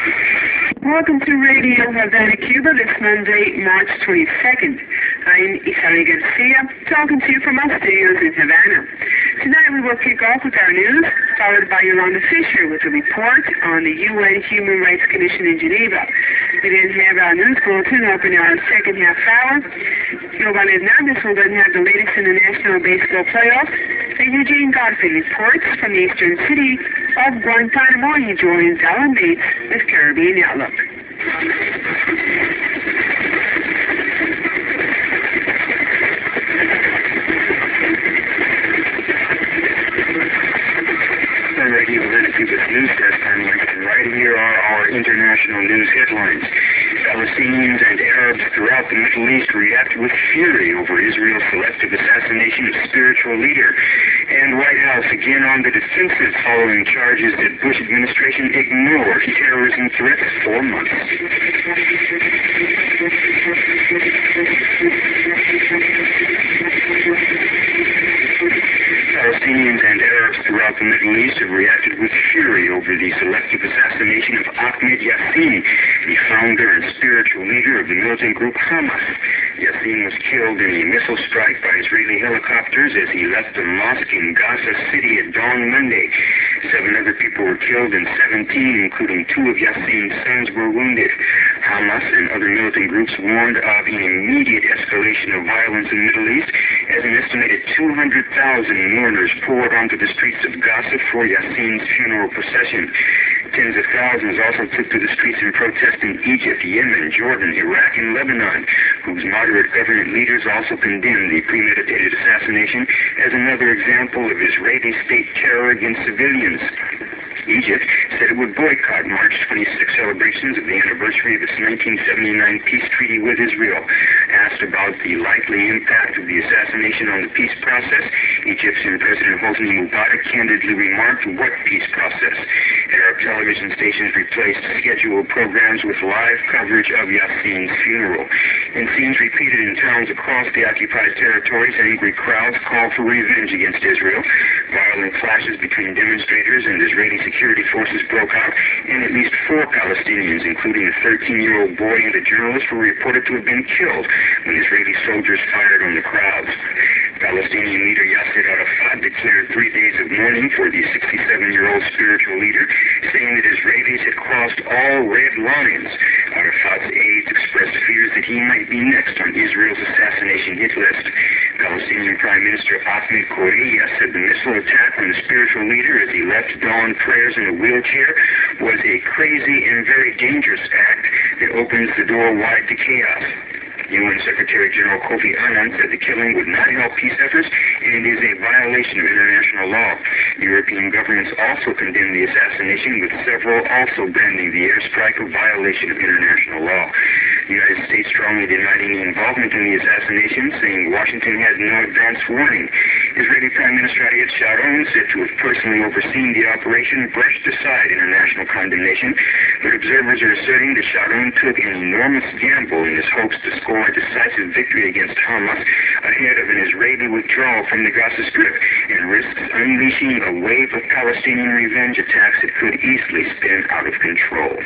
Welcome to Radio Havana, Cuba, this Monday, March 22nd. I'm Isabel Garcia, talking to you from our studios in Havana. Tonight we will kick off with our news, followed by Yolanda Fisher with a report on the UN Human Rights Commission in Geneva. We then have our news bulletin open our second half hour. Giovanni Hernandez will then have the latest in the National Baseball Playoffs. And Eugene Godfrey reports from the eastern city of Guantanamo. He joins Alan Bates with Caribbean Outlook. Radio Havana, Cuba's news desk. I'm Langston. Right here are our international news headlines. Palestinians and Arabs throughout the Middle East react with fury over Israel's selective assassination of spiritual leader. And White House again on the defensive following charges that Bush administration ignored terrorism threats for months. Palestinians and Arabs throughout the Middle East have reacted with fury over the selective assassination of Ahmed Yassin, the founder and spiritual leader of the militant group Hamas. Yassin was killed in a missile strike by Israeli helicopters as he left a mosque in Gaza City at dawn Monday. 7 other people were killed and 17, including 2 of Yassin's sons, were wounded. Hamas and other militant groups warned of an immediate escalation of violence in the Middle East as an estimated 200,000 mourners poured onto the streets of Gaza for Yassin's funeral procession. Tens of thousands also took to the streets in protest in Egypt, Yemen, Jordan, Iraq, and Lebanon, whose moderate government leaders also condemned the premeditated assassination as another example of Israeli state terror against civilians. Egypt said it would boycott March 26 celebrations of the anniversary of its 1979 peace treaty with Israel. Asked about the likely impact of the assassination on the peace process, Egyptian President Hosni Mubarak candidly remarked, "What peace process?" Arab television stations replaced scheduled programs with live coverage of Yassin's funeral. In scenes repeated in towns across the occupied territories, angry crowds called for revenge against Israel. Violent clashes between demonstrators and Israeli security forces broke out, and at least 4 Palestinians, including a 13-year-old boy and a journalist, were reported to have been killed when Israeli soldiers fired on the crowds. Palestinian leader Yasser Arafat declared 3 days of mourning for the 67-year-old spiritual leader, saying that Israelis had crossed all red lines. Arafat's aides expressed fears that he might be next on Israel's assassination hit list. Palestinian Prime Minister Ahmed Correa said the missile attack on the spiritual leader as he left dawn prayers in a wheelchair was a crazy and very dangerous act that opens the door wide to chaos. UN Secretary General Kofi Annan said the killing would not help peace efforts and is a violation of international law. European governments also condemned the assassination, with several also branding the airstrike a violation of international law. The United States strongly denied any involvement in the assassination, saying Washington had no advance warning. Israeli Prime Minister Ariel Sharon, said to have personally overseen the operation, brushed aside international condemnation, but observers are asserting that Sharon took an enormous gamble in his hopes to score a decisive victory against Hamas ahead of an Israeli withdrawal from the Gaza Strip, and risks unleashing a wave of Palestinian revenge attacks that could easily spin out of control.